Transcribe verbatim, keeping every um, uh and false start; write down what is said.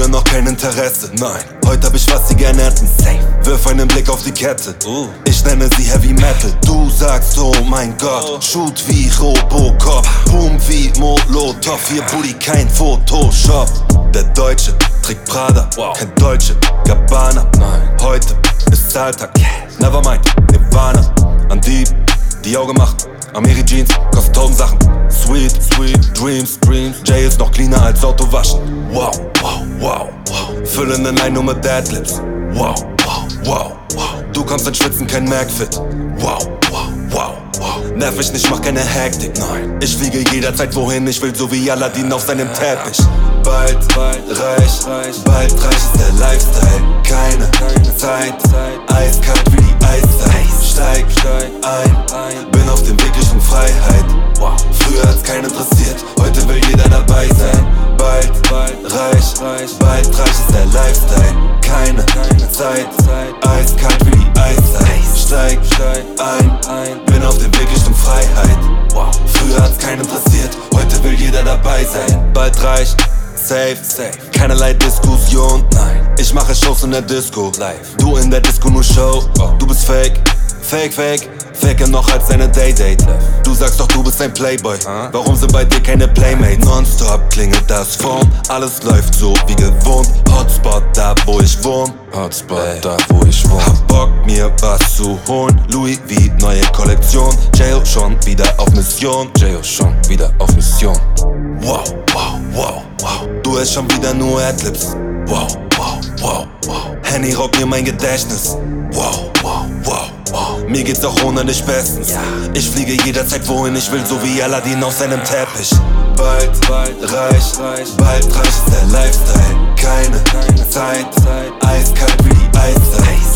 früher noch kein Interesse. Nein, heute hab ich, was sie gern hätten. Safe. Wirf einen Blick auf die Kette. uh. Ich nenne sie Heavy Metal. Du sagst, oh mein Gott, oh. Shoot wie Robocop, Boom wie Molotov. Hier Buddy, kein Photoshop. Der Deutsche trägt Prada, wow. Kein Deutsche Gabbana. Nein, heute ist Alltag. Nevermind, Nirvana. An die, die Auge macht. Amiri Jeans, kostet tausend Sachen. Sweet, sweet, Dreams, Dreams. Jay ist noch cleaner als Auto waschen. Wow, wow, wow, wow. Füllen den ein nur mit Deadlips. Wow, wow, wow, wow. Du kommst in Schwitzen, kein Mac-Fit. Wow, wow, wow, wow. Nerv ich nicht, mach keine Hektik. Nein, ich fliege jederzeit wohin ich will, so wie Aladdin auf seinem Teppich. Bald, bald, reich, reich, bald reich ist der Lifestyle. Keine, keine Zeit, Zeit, eiskalt wie die Eiszeit. Steig, steig ein, bin auf dem Weg Richtung Freiheit. Wow. Früher hat's keinen interessiert, heute will jeder dabei sein. Bald, bald, reich, reich, bald reich ist der Lifestyle. Keine, keine Zeit, Zeit, eiskalt wie die Eiszeit. Steig, steig ein, bin auf dem Weg Richtung Freiheit. Wow. Früher hat's keinen interessiert, heute will jeder dabei sein. Bald reich, safe, safe, keinerlei Diskussion. Nein, ich mache Shows in der Disco. Live, du in der Disco nur Show. Oh. Du bist fake, fake, fake, faker noch als deine Day-Date. Du sagst doch, du bist ein Playboy. huh? Warum sind bei dir keine Playmates? Nonstop klingelt das Phone, alles läuft so wie gewohnt. Hotspot da wo ich wohn, Hotspot Ey. da wo ich wohn. Hab Bock mir was zu holen, Louis V neue Kollektion. Jayo schon wieder auf Mission, Jayo schon wieder auf Mission. Wow, wow, wow, wow. Du hast schon wieder nur Adlibs. Wow, wow, wow, wow. Henny raubt mir mein Gedächtnis. Wow, wow, wow, wow. Mir geht's auch ohne dich bestens. Ja. Ich fliege jederzeit wohin ich will, so wie Aladdin auf seinem Teppich. Bald, bald, reich, reich, bald reich ist der Lifestyle. Keine, keine Zeit, Zeit, eiskalt wie die Eiszeit.